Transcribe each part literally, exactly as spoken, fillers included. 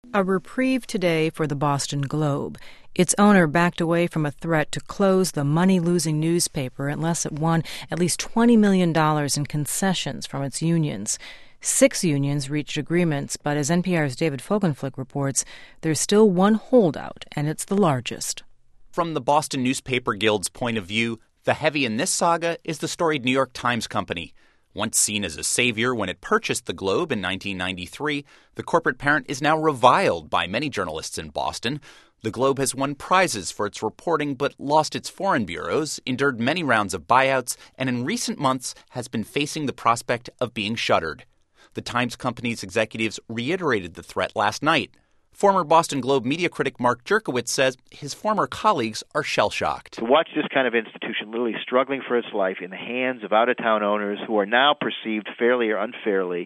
A reprieve today for the Boston Globe. Its owner backed away from a threat to close the money-losing newspaper unless it won at least twenty million dollars in concessions from its unions. Six unions reached agreements, but as N P R's David Folkenflik reports, there's still one holdout, and it's the largest. From the Boston Newspaper Guild's point of view, the heavy in this saga is the storied New York Times Company. Once seen as a savior when it purchased the Globe in nineteen ninety-three, the corporate parent is now reviled by many journalists in Boston. The Globe has won prizes for its reporting but lost its foreign bureaus, endured many rounds of buyouts, and in recent months has been facing the prospect of being shuttered. The Times Company's executives reiterated the threat last night. Former Boston Globe media critic Mark Jerkowitz says his former colleagues are shell-shocked. To watch this kind of institution literally struggling for its life in the hands of out-of-town owners who are now perceived fairly or unfairly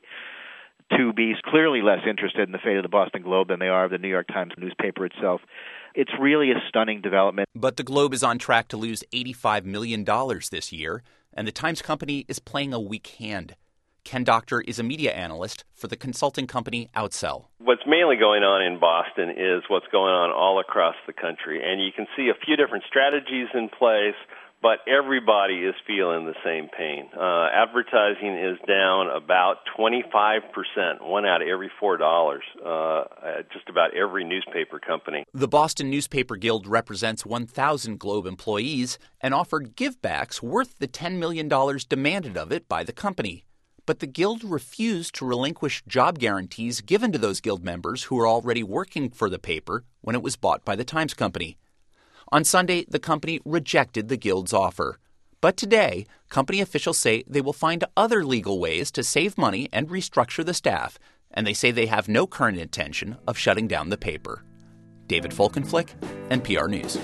to be clearly less interested in the fate of the Boston Globe than they are of the New York Times newspaper itself, it's really a stunning development. But the Globe is on track to lose eighty-five million dollars this year, and the Times Company is playing a weak hand. Ken Doctor is a media analyst for the consulting company Outsell. What's mainly going on in Boston is what's going on all across the country. And you can see a few different strategies in place, but everybody is feeling the same pain. Uh, advertising is down about twenty-five percent, one out of every four dollars, uh, at just about every newspaper company. The Boston Newspaper Guild represents one thousand Globe employees and offered givebacks worth the ten million dollars demanded of it by the company. But the Guild refused to relinquish job guarantees given to those Guild members who were already working for the paper when it was bought by the Times Company. On Sunday, the company rejected the Guild's offer. But today, company officials say they will find other legal ways to save money and restructure the staff, and they say they have no current intention of shutting down the paper. David Folkenflik, N P R News.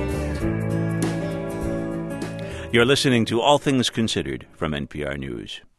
You're listening to All Things Considered from N P R News.